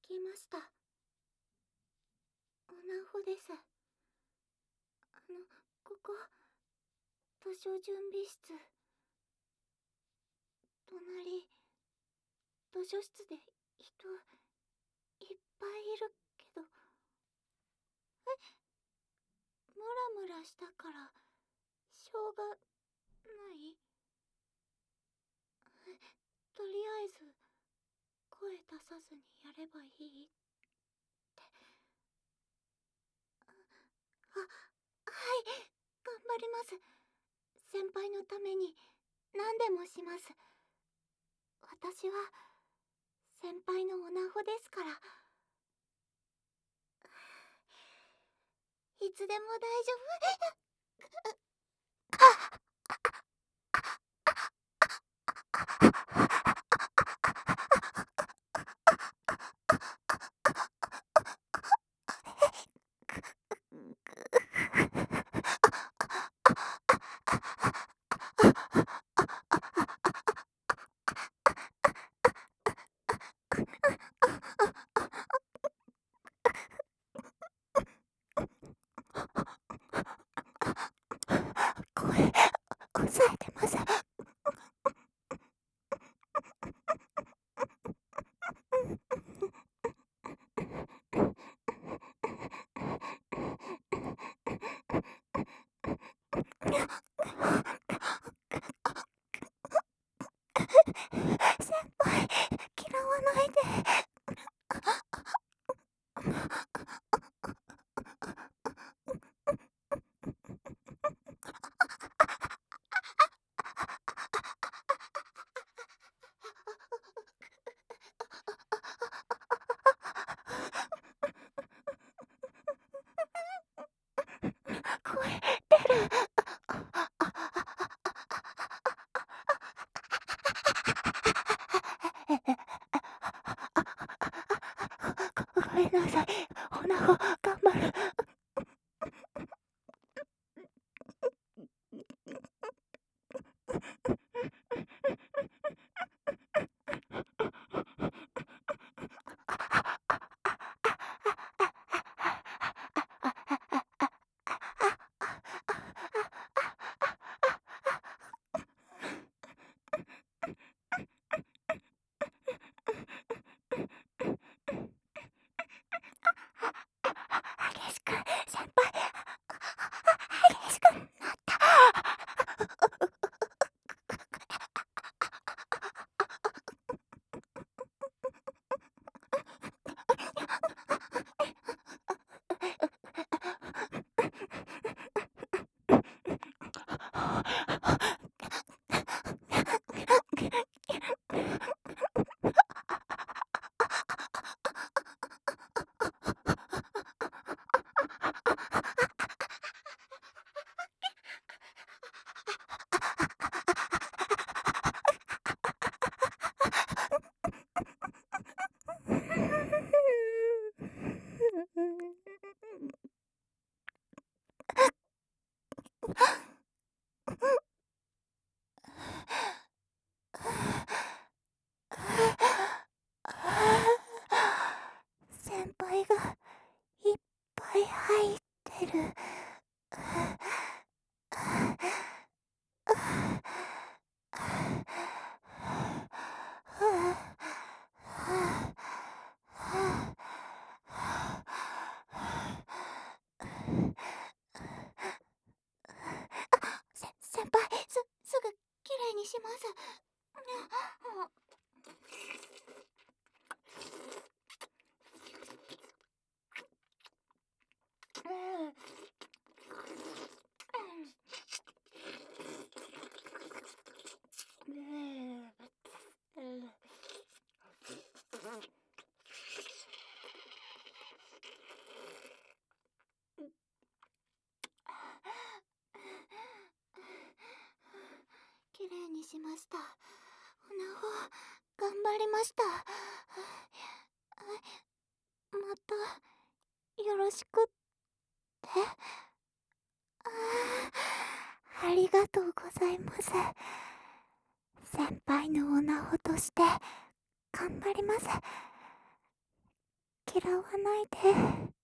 きました。おなほです。ここ、図書準備室。隣、図書室で人、いっぱいいるけど。ムラムラしたから、しょうがない？とりあえず、声出さずにやればいいって。はい、頑張ります。先輩のために何でもします。私は先輩のおなほですから。いつでも大丈夫。声、抑えてます。先輩、嫌わないで。声出る。ごめんなさい。おなほ、頑張る。激しく、先輩、激しくなった。先輩がいっぱい入ってる。先輩、すぐきれいにします。きれいにしました。おなほ、頑張りました。また、よろしくって。ありがとうございます。先輩のおなほとして頑張ります。 嫌わないで。